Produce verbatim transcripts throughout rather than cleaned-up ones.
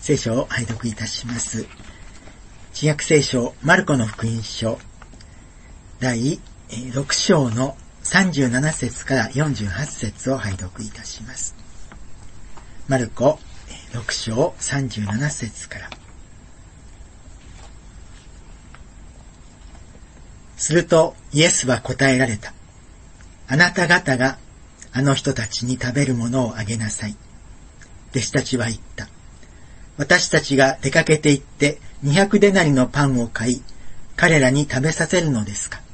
聖書を拝読いたします。新約聖書マルコの福音書だいろく章のさんじゅうなな節からよんじゅうはち節を拝読いたします。マルコろく章さんじゅうなな節から。するとイエスは答えられた。あなた方があの人たちに食べるものをあげなさい。弟子たちは言った。私たちが出かけて行ってにひゃくデナリのパンを買い、彼らに食べさせるのですか。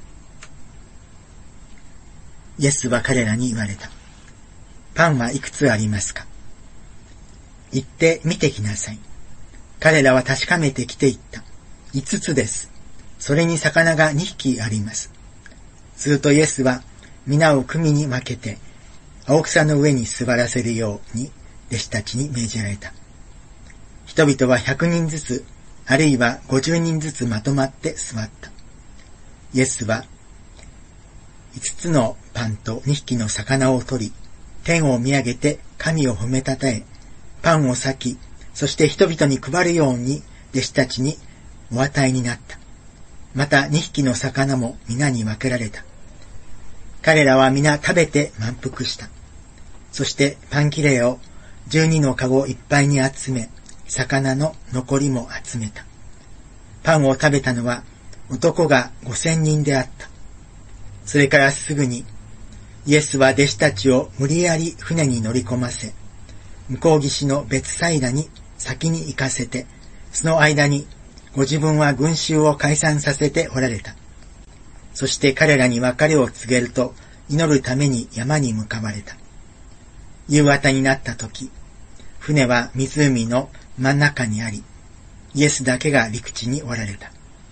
イエスは彼らに言われた。パンはいくつありますか。行って見てきなさい。彼らは確かめてきて言った。五つです。それに魚が二匹あります。するとイエスは皆を組に分けて青草の上に座らせるように弟子たちに命じられた。人々は百人ずつ、あるいは五十人ずつまとまって座った。イエスは五つのパンと二匹の魚を取り、天を見上げて神を褒めたたえ、パンを裂き、そして人々に配るように弟子たちにお与えになった。また二匹の魚も皆に分けられた。彼らは皆食べて満腹した。そしてパン切れを十二のかごいっぱいに集め、魚の残りも集めた。パンを食べたのは男が五千人であった。それからすぐにイエスは弟子たちを無理やり船に乗り込ませ、向こう岸のベツサイダに先に行かせて、その間にご自分は群衆を解散させておられた。そして彼らに別れを告げると、祈るために山に向かわれた。夕方になった時、船は湖の真ん中にあり、イエスだけが陸地におられた。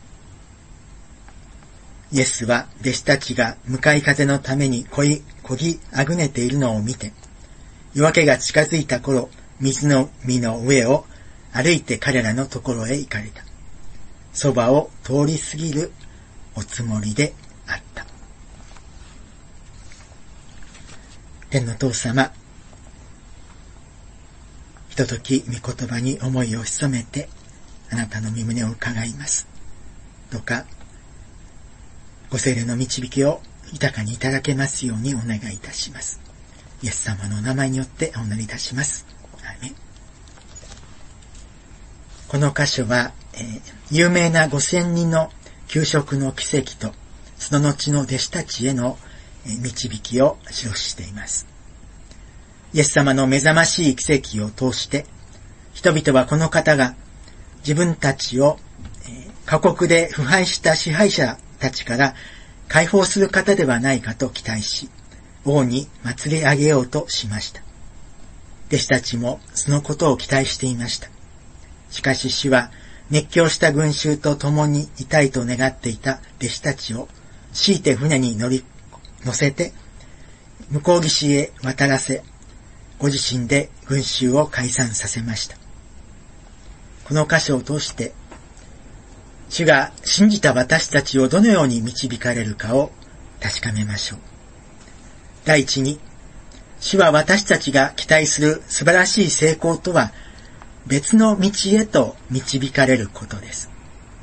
イエスは弟子たちが向かい風のためにこい、こぎあぐねているのを見て、夜明けが近づいた頃、水の海の上を歩いて彼らのところへ行かれた。そばを通り過ぎるおつもりであった。天の父様、ひととき御言葉に思いを潜めてあなたの御胸を伺います。どうかご聖霊の導きを豊かにいただけますようにお願いいたします。イエス様のお名前によってお祈りいたします。アーメン。この箇所は、えー、有名な五千人の給食の奇跡とその後の弟子たちへの導きを記しています。イエス様の目覚ましい奇跡を通して人々はこの方が自分たちを過酷で腐敗した支配者たちから解放する方ではないかと期待し、王に祭り上げようとしました。弟子たちもそのことを期待していました。しかし主は熱狂した群衆と共にいたいと願っていた弟子たちを強いて船に乗り乗せて向こう岸へ渡らせ、ご自身で群衆を解散させました。この箇所を通して主が信じた私たちをどのように導かれるかを確かめましょう。第一に、主は私たちが期待する素晴らしい成功とは別の道へと導かれることです。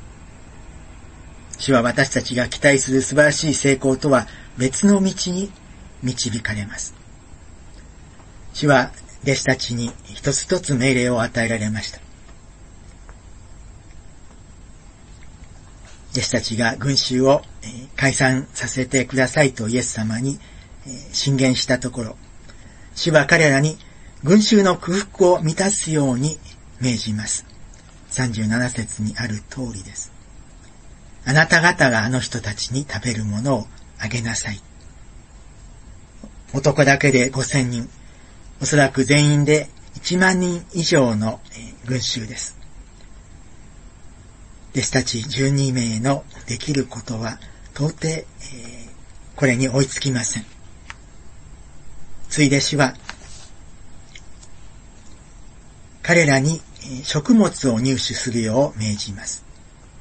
主は私たちが期待する素晴らしい成功とは別の道に導かれます。主は弟子たちに一つ一つ命令を与えられました。弟子たちが群衆を解散させてくださいとイエス様に進言したところ、主は彼らに群衆の空腹を満たすように命じます。さんじゅうなな節にある通りです。あなた方があの人たちに食べるものをあげなさい。男だけでごせんにん、おそらく全員でいちまんにん以上の群衆です。弟子たちじゅうにめいのできることは到底、えー、これに追いつきません。ついで主は彼らに食物を入手するよう命じます。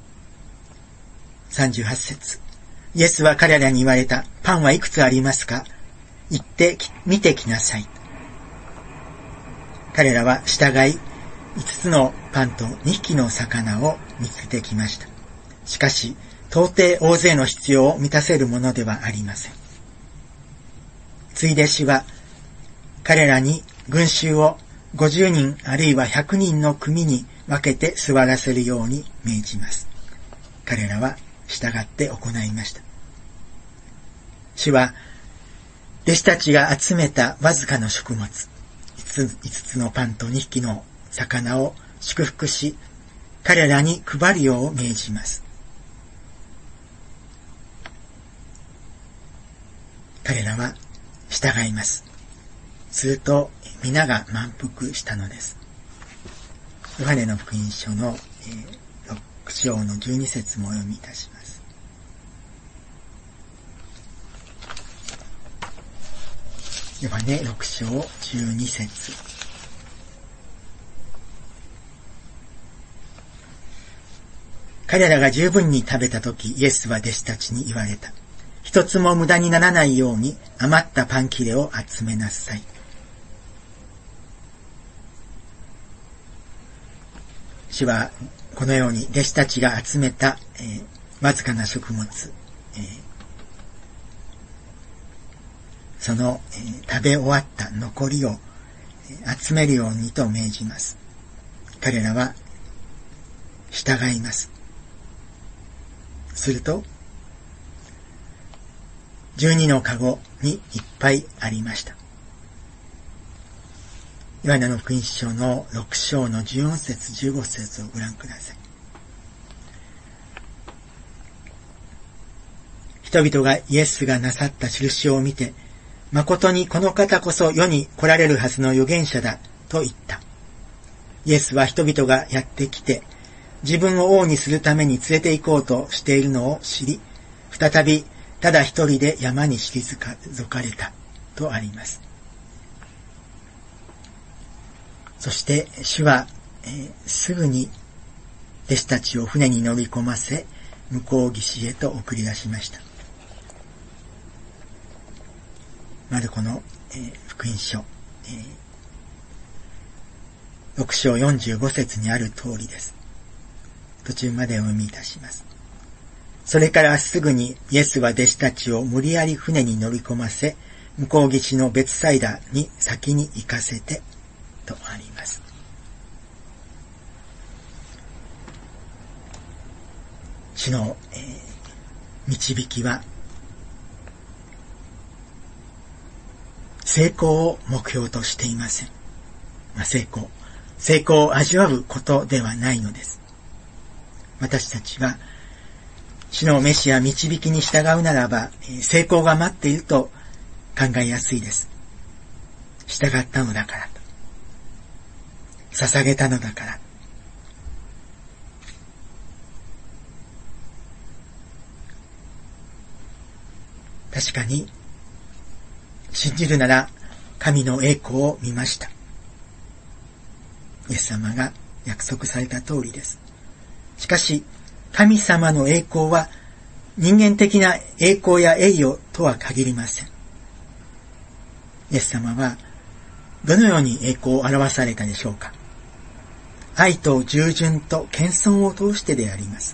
さんじゅうはち節、イエスは彼らに言われた。パンはいくつありますか。行って見てきなさい。彼らは従い五つのパンと二匹の魚を見つけてきました。しかし、到底大勢の必要を満たせるものではありません。ついで主は、彼らに群衆をごじゅうにんあるいはひゃくにんの組に分けて座らせるように命じます。彼らは従って行いました。主は、弟子たちが集めたわずかの食物、五つのパンと二匹の魚を祝福し、彼らに配るよう命じます。彼らは従います。すると皆が満腹したのです。ヨハネの福音書のろく章のじゅうに節もお読みいたします。ヨハネろく章じゅうに節。彼らが十分に食べたとき、イエスは弟子たちに言われた。一つも無駄にならないように余ったパン切れを集めなさい。主はこのように弟子たちが集めた、えー、わずかな食物、えー、その、えー、食べ終わった残りを、えー、集めるようにと命じます。彼らは従います。すると十二のかごにいっぱいありました。ヨハネの福音書のろく章のじゅうよん節じゅうご節をご覧ください。人々がイエスがなさった印を見て、誠にこの方こそ世に来られるはずの預言者だと言った。イエスは人々がやってきて、自分を王にするために連れて行こうとしているのを知り、再びただ一人で山に退かれたとあります。そして主は、えー、すぐに弟子たちを船に乗り込ませ、向こう岸へと送り出しました。マルコの、えー、福音書、えー、ろく章よんじゅうご節にある通りです。途中までお読みいたします。それからすぐにイエスは弟子たちを無理やり船に乗り込ませ、向こう岸のベツサイダに先に行かせて、とあります。主の、えー、導きは、成功を目標としていません。まあ、成功。成功を味わうことではないのです。私たちは、主の召しや導きに従うならば、成功が待っていると考えやすいです。従ったのだからと。捧げたのだから。確かに、信じるなら神の栄光を見ました。イエス様が約束された通りです。しかし、神様の栄光は人間的な栄光や栄誉とは限りません。イエス様はどのように栄光を表されたでしょうか。愛と従順と謙遜を通してであります。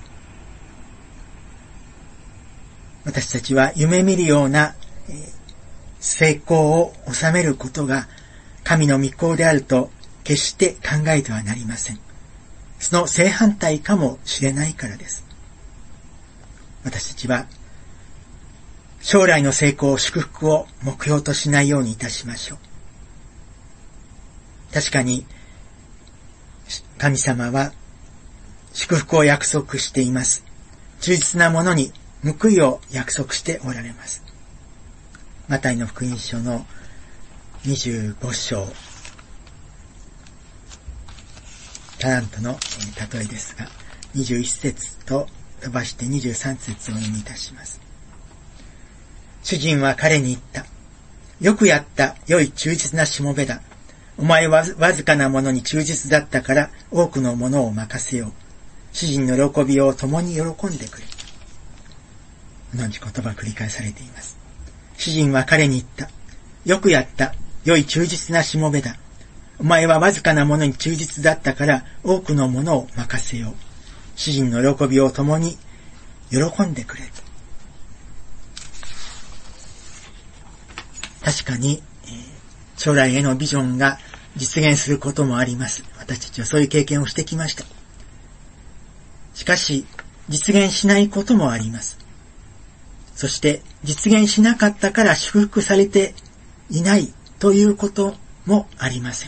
私たちは夢見るような成功を収めることが神の御心であると決して考えてはなりません。その正反対かもしれないからです。私たちは将来の成功、祝福を目標としないようにいたしましょう。確かに神様は祝福を約束しています。忠実なものに報いを約束しておられます。マタイの福音書のにじゅうご章、タラントの例えですが、にじゅういち節と飛ばしてにじゅうさん節を読みいたします。主人は彼に言った。よくやった、良い忠実なしもべだ。お前はわずかなものに忠実だったから多くのものを任せよう。主人の喜びを共に喜んでくれ。同じ言葉繰り返されています。主人は彼に言った。よくやった、良い忠実なしもべだ。 お前はわずかなものに忠実だったから多くのものを任せよう。主人の喜びを共に喜んでくれ。確かに、えー、将来へのビジョンが実現することもあります。私たちはそういう経験をしてきました。しかし、実現しないこともあります。そして、実現しなかったから祝福されていないということもありません。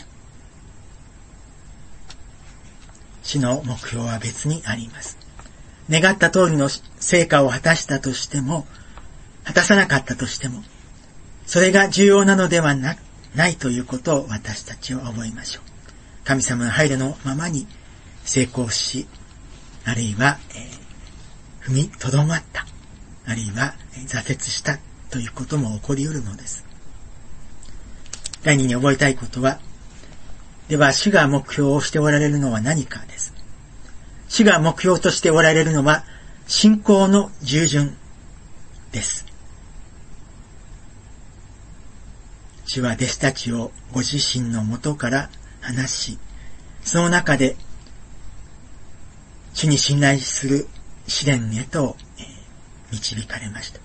主の目標は別にあります。願った通りの成果を果たしたとしても、果たさなかったとしても、それが重要なのでは な, ないということを私たちは覚えましょう。神様の配慮のままに成功し、あるいは、えー、踏みとどまった、あるいは、えー、挫折したということも起こり得るのです。第二に覚えたいことは、では主が目標をしておられるのは何かです。主が目標としておられるのは信仰の従順です。主は弟子たちをご自身の元から離し、その中で主に信頼する試練へと導かれました。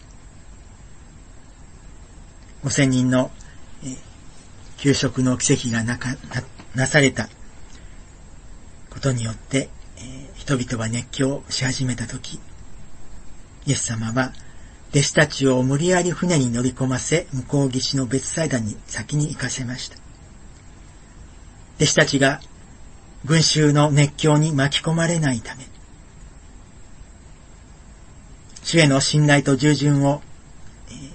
ごせんにんの給食の奇跡が な, か な, なされたことによって、えー、人々は熱狂し始めたとき、イエス様は弟子たちを無理やり船に乗り込ませ、向こう岸のベツサイダに先に行かせました。弟子たちが群衆の熱狂に巻き込まれないため、主への信頼と従順を、えー、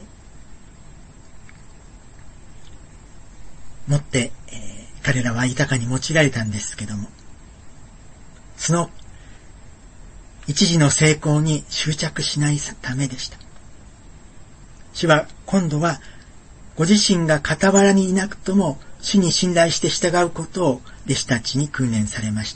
持って、えー、彼らは豊かに用いられたんですけども、その一時の成功に執着しないためでした。主は今度はご自身が傍らにいなくとも主に信頼して従うことを弟子たちに訓練されました。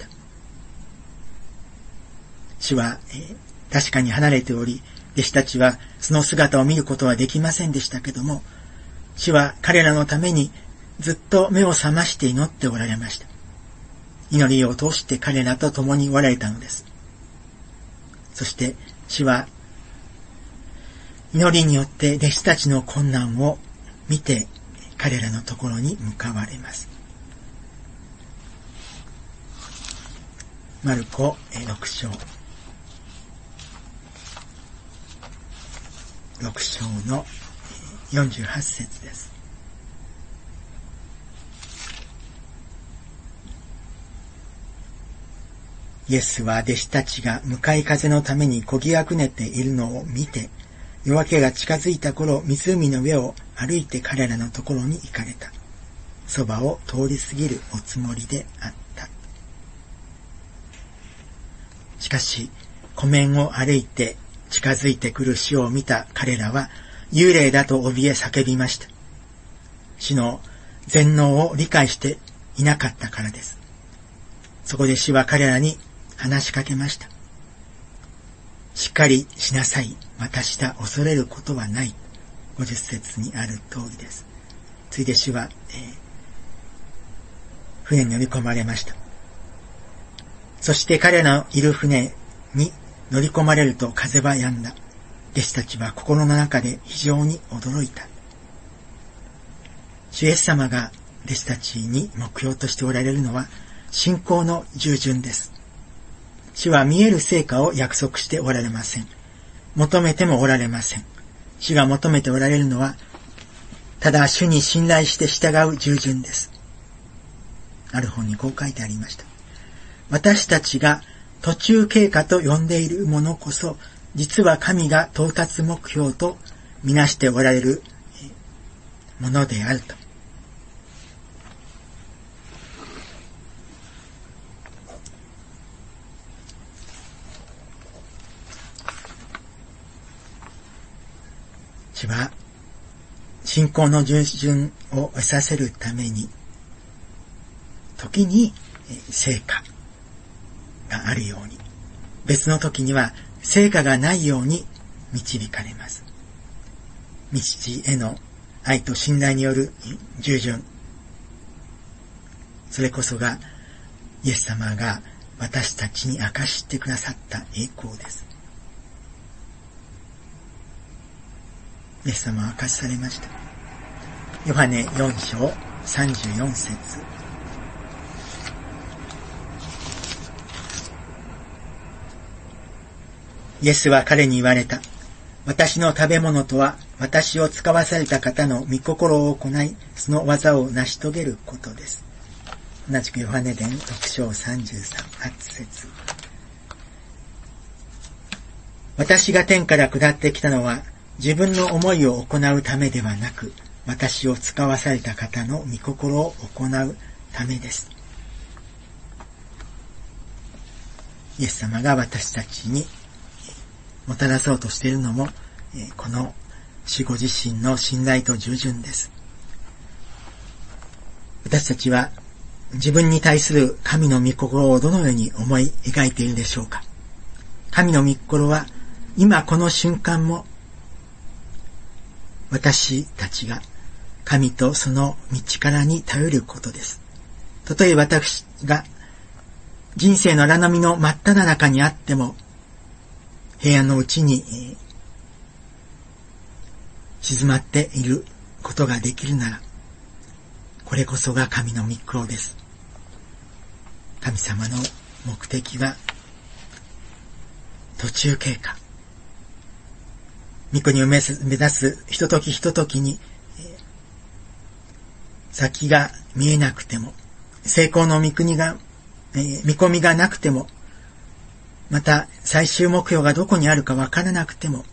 主は、えー、確かに離れており、弟子たちはその姿を見ることはできませんでしたけども、主は彼らのためにずっと目を覚まして祈っておられました。祈りを通して彼らと共におられたのです。そして主は祈りによって弟子たちの困難を見て彼らのところに向かわれます。マルコろく章ろく章のよんじゅうはち節です。イエスは弟子たちが向かい風のためにこぎあくねているのを見て、夜明けが近づいた頃、湖の上を歩いて彼らのところに行かれた。そばを通り過ぎるおつもりであった。しかし、湖面を歩いて近づいてくる主を見た彼らは、幽霊だと怯え叫びました。主の全能を理解していなかったからです。そこで主は彼らに話しかけました。しっかりしなさい。私だ。恐れることはない。ごじゅっ節にある通りです。ついで主は、えー、船に乗り込まれました。そして彼らのいる船に乗り込まれると風は止んだ。弟子たちは心の中で非常に驚いた。主イエス様が弟子たちに目標としておられるのは信仰の従順です。主は見える成果を約束しておられません。求めてもおられません。主が求めておられるのは、ただ主に信頼して従う従順です。ある本にこう書いてありました。私たちが途中経過と呼んでいるものこそ、実は神が到達目標とみなしておられるものであると。主は信仰の従順を得させるために、時に成果があるように、別の時には成果がないように導かれます。道への愛と信頼による従順。 それこそがイエス様が私たちに明かしてくださった栄光です。イエス様は明かしされました。ヨハネよん章さんじゅうよん節。イエスは彼に言われた。私の食べ物とは、私を使わされた方の御心を行い、その技を成し遂げることです。同じくヨハネ伝ろく章さんじゅうさん、はち節。私が天から下ってきたのは、自分の思いを行うためではなく、私を使わされた方の御心を行うためです。イエス様が私たちにもたらそうとしているのも、この主ご自身の信頼と従順です。私たちは自分に対する神の御心をどのように思い描いているでしょうか。神の御心は今この瞬間も私たちが神とその道からに頼ることです。たとえ私が人生の荒波の真っ只中にあっても、平安のうちに、えー、静まっていることができるなら、これこそが神の御心です。神様の目的は途中経過。御国を目指すひとときひとときに、えー、先が見えなくても、成功の御国が、えー、見込みがなくても、また最終目標がどこにあるかわからなくても、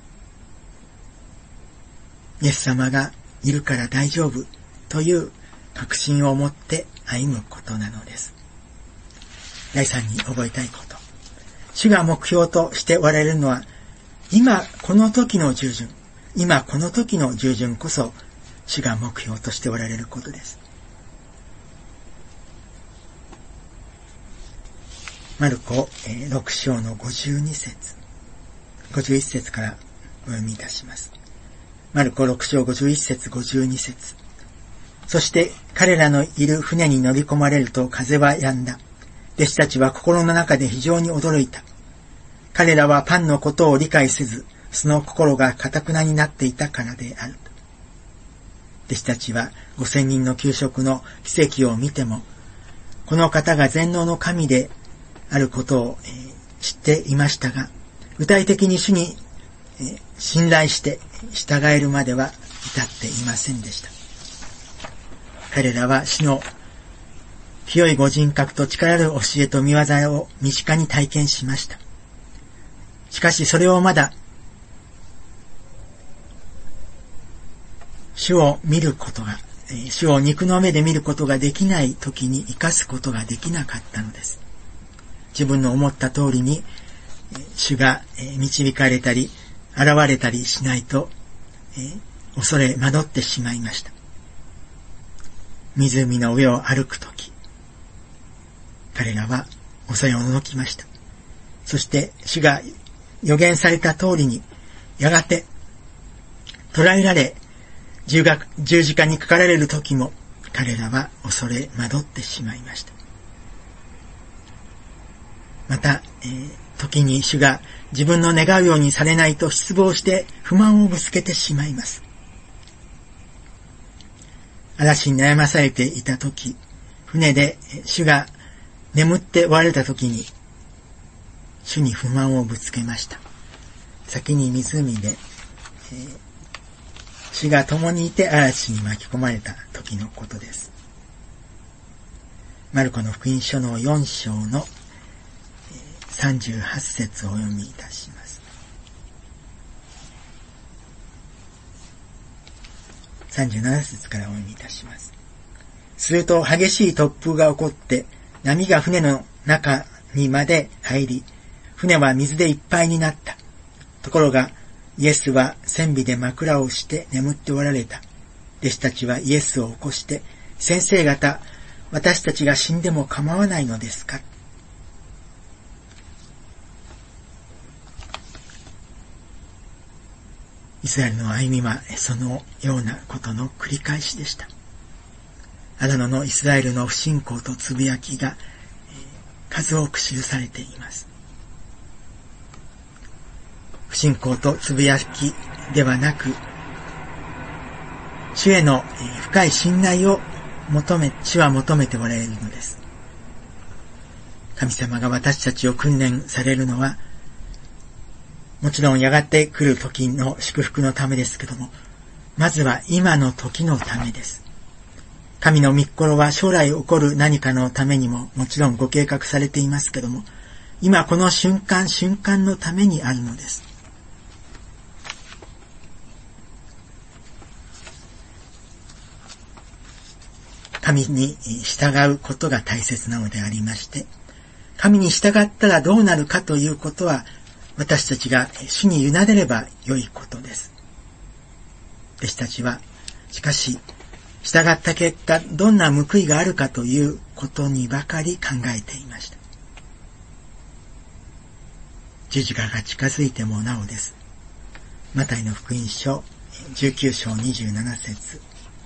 イエス様がいるから大丈夫という確信を持って歩むことなのです。第三に覚えたいこと。主が目標としておられるのは、今この時の従順、今この時の従順こそ主が目標としておられることです。マルコろく章のごじゅうに節、ごじゅういち節からお読みいたします。マルコろく章ごじゅういち節、ごじゅうに節。そして彼らのいる船に乗り込まれると風は止んだ。弟子たちは心の中で非常に驚いた。彼らはパンのことを理解せず、その心が堅なになっていたからである。弟子たちは五千人の給食の奇跡を見ても、この方が全能の神であることを、えー、知っていましたが、具体的に主に、えー、信頼して従えるまでは至っていませんでした。彼らは主の清いご人格と力ある教えと御業を身近に体験しました。しかしそれをまだ主を見ることが、主を肉の目で見ることができない時に生かすことができなかったのです。自分の思った通りに主が導かれたり現れたりしないと恐れ惑ってしまいました。湖の上を歩くとき、彼らは恐れをのきました。そして主が予言された通りにやがて捕らえられ十字架にかかられる時も彼らは恐れ惑ってしまいました。また、えー、時に主が自分の願うようにされないと失望して不満をぶつけてしまいます。嵐に悩まされていた時、船で主が眠っておられた時に主に不満をぶつけました。先に湖で、えー、主が共にいて嵐に巻き込まれた時のことです。マルコの福音書のよん章のさんじゅうはち節をお読みいたします。さんじゅうなな節からお読みいたします。すると激しい突風が起こって波が船の中にまで入り、船は水でいっぱいになった。ところがイエスは船尾で枕をして眠っておられた。弟子たちはイエスを起こして、先生方、私たちが死んでも構わないのですか？イスラエルの歩みはそのようなことの繰り返しでした。 アダノのイスラエルの不信仰とつぶやきが数多く記されています。不信仰とつぶやきではなく、主への深い信頼を求め、主は求めておられるのです。神様が私たちを訓練されるのは、もちろんやがて来る時の祝福のためですけども、まずは今の時のためです。神の御心は将来起こる何かのためにももちろんご計画されていますけども、今この瞬間瞬間のためにあるのです。神に従うことが大切なのでありまして、神に従ったらどうなるかということは、私たちが主に委ねれば良いことです。弟子たちは、しかし、従った結果、どんな報いがあるかということにばかり考えていました。十字架が近づいてもなおです。マタイの福音書じゅうきゅう章にじゅうなな節。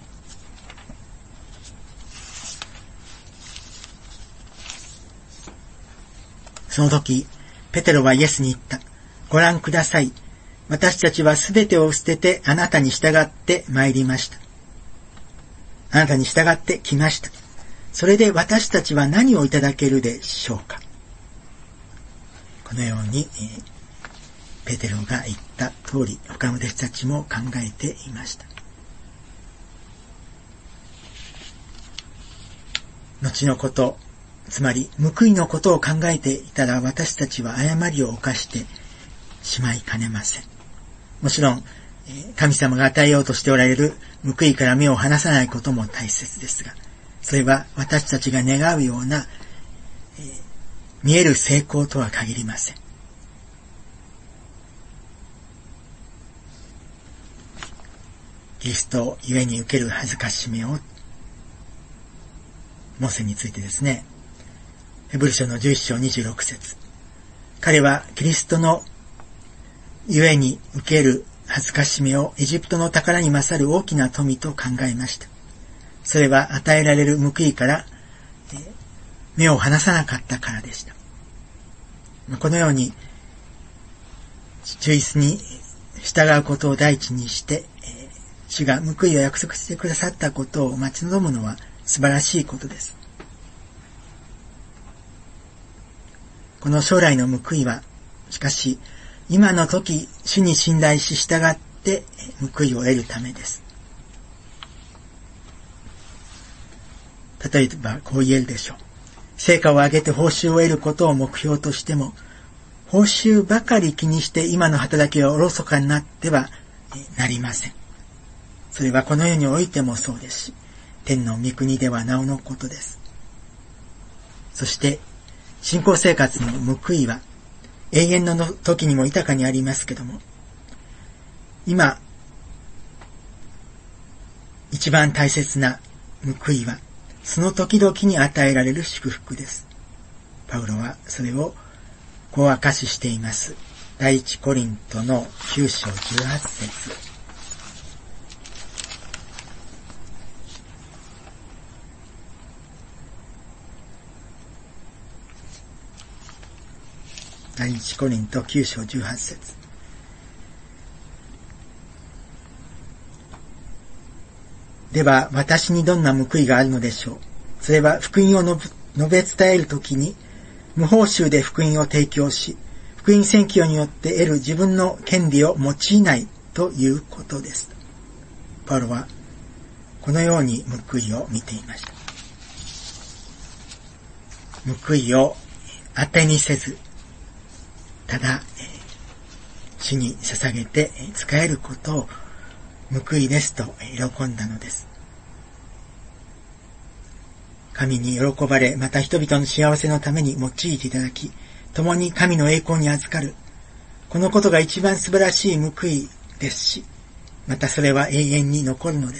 その時、ペテロはイエスに言った。ご覧ください。私たちはすべてを捨ててあなたに従って参りました。あなたに従って来ました。それで私たちは何をいただけるでしょうか。このように、えー、ペテロが言った通り、他の弟子たちも考えていました。後のこと、つまり報いのことを考えていたら私たちは誤りを犯してしまいかねません。もちろん、神様が与えようとしておられる報いから目を離さないことも大切ですが、それは私たちが願うような、えー、見える成功とは限りません。キリストゆえに受ける恥ずかしめを、モーセについてですね、ヘブル書のじゅういち章にじゅうろく節。彼はキリストのゆえに受ける恥ずかしめをエジプトの宝に勝る大きな富と考えました。それは与えられる報いから目を離さなかったからでした。このように忠実に従うことを第一にして、主が報いを約束してくださったことを待ち望むのは素晴らしいことです。この将来の報いは、しかし、今の時、主に信頼し従って報いを得るためです。例えば、こう言えるでしょう。成果を上げて報酬を得ることを目標としても、報酬ばかり気にして今の働きはおろそかになってはなりません。それはこの世においてもそうですし、天の御国ではなおのことです。そして、信仰生活の報いは、永遠の時にも豊かにありますけども、今、一番大切な報いは、その時々に与えられる祝福です。パウロはそれをこう明かししています。第一コリントのきゅう章じゅうはち節。第一コリントきゅう章じゅうはち節。では私にどんな報いがあるのでしょう。それは福音を述べ伝えるときに無報酬で福音を提供し、福音宣教によって得る自分の権利を用いないということです。パウロはこのように報いを見ていました。報いを当てにせず、ただ、主に捧げて使えることを報いですと喜んだのです。神に喜ばれ、また人々の幸せのために用いていただき、共に神の栄光に預かる。このことが一番素晴らしい報いですし、またそれは永遠に残るのです。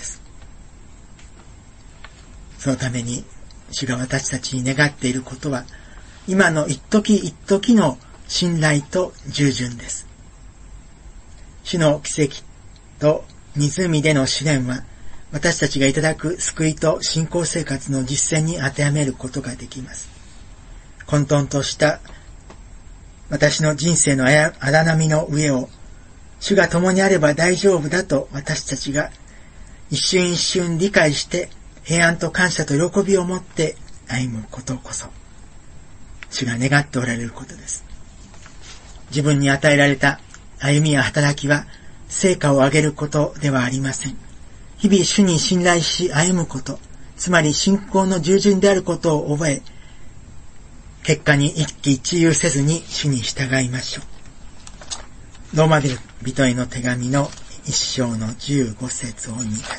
そのために、主が私たちに願っていることは、今の一時一時の信頼と従順です。主の奇跡と湖での試練は私たちがいただく救いと信仰生活の実践に当てはめることができます。混沌とした私の人生の荒波の上を、主が共にあれば大丈夫だと私たちが一瞬一瞬理解して平安と感謝と喜びを持って歩むことこそ、主が願っておられることです。自分に与えられた歩みや働きは成果を上げることではありません。日々主に信頼し歩むこと、つまり信仰の従順であることを覚え、結果に一喜一憂せずに主に従いましょう。ローマ人への手紙の一章の十五節を読み出します。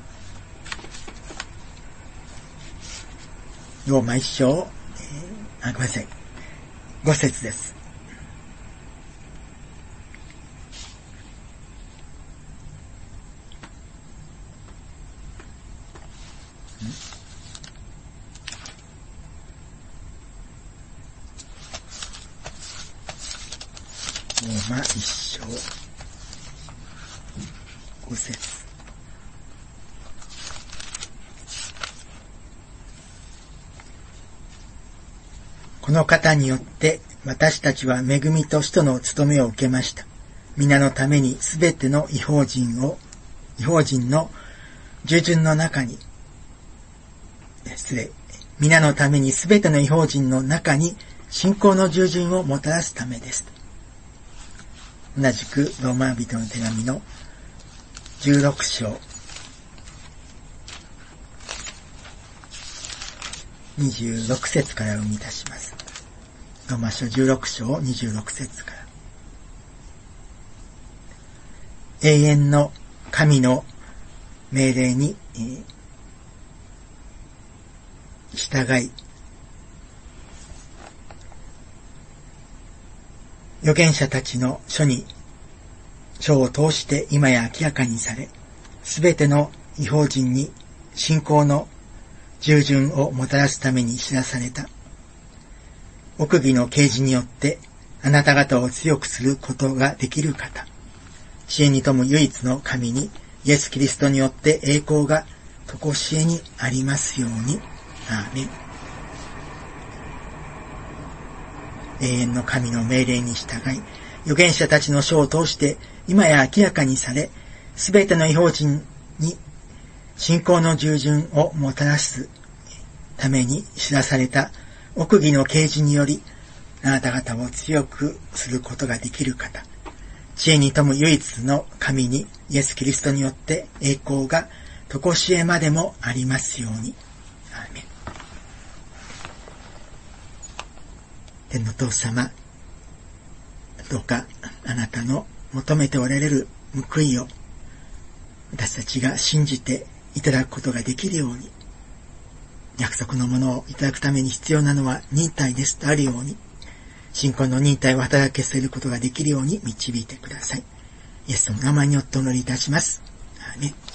ローマ一章、えー、あ、ごめんなさい。五節です。ローマ一章五節。この方によって私たちは恵みと使徒の務めを受けました。皆のためにすべての異邦人を、異邦人の従順の中に、失礼、皆のためにすべての異邦人の中に信仰の従順をもたらすためです。同じくローマ人の手紙のじゅうろく章にじゅうろく節から読み出します。ローマ書じゅうろく章にじゅうろく節から。永遠の神の命令に、えー、従い、預言者たちの書に、書を通して今や明らかにされ、すべての異邦人に信仰の従順をもたらすために知らされた。奥義の啓示によってあなた方を強くすることができる方。知恵に富む唯一の神に、イエス・キリストによって栄光が常しえにありますように。アーメン。永遠の神の命令に従い、預言者たちの書を通して今や明らかにされ、すべての異邦人に信仰の従順をもたらすために知らされた奥義の啓示により、あなた方を強くすることができる方。知恵に富む唯一の神に、イエス・キリストによって栄光が常しえまでもありますように。アーメン。天の父様、どうかあなたの求めておられる報いを私たちが信じていただくことができるように、約束のものをいただくために必要なのは忍耐ですとあるように、信仰の忍耐を働けせることができるように導いてください。イエスの名前によってお祈りいたします。アーメン。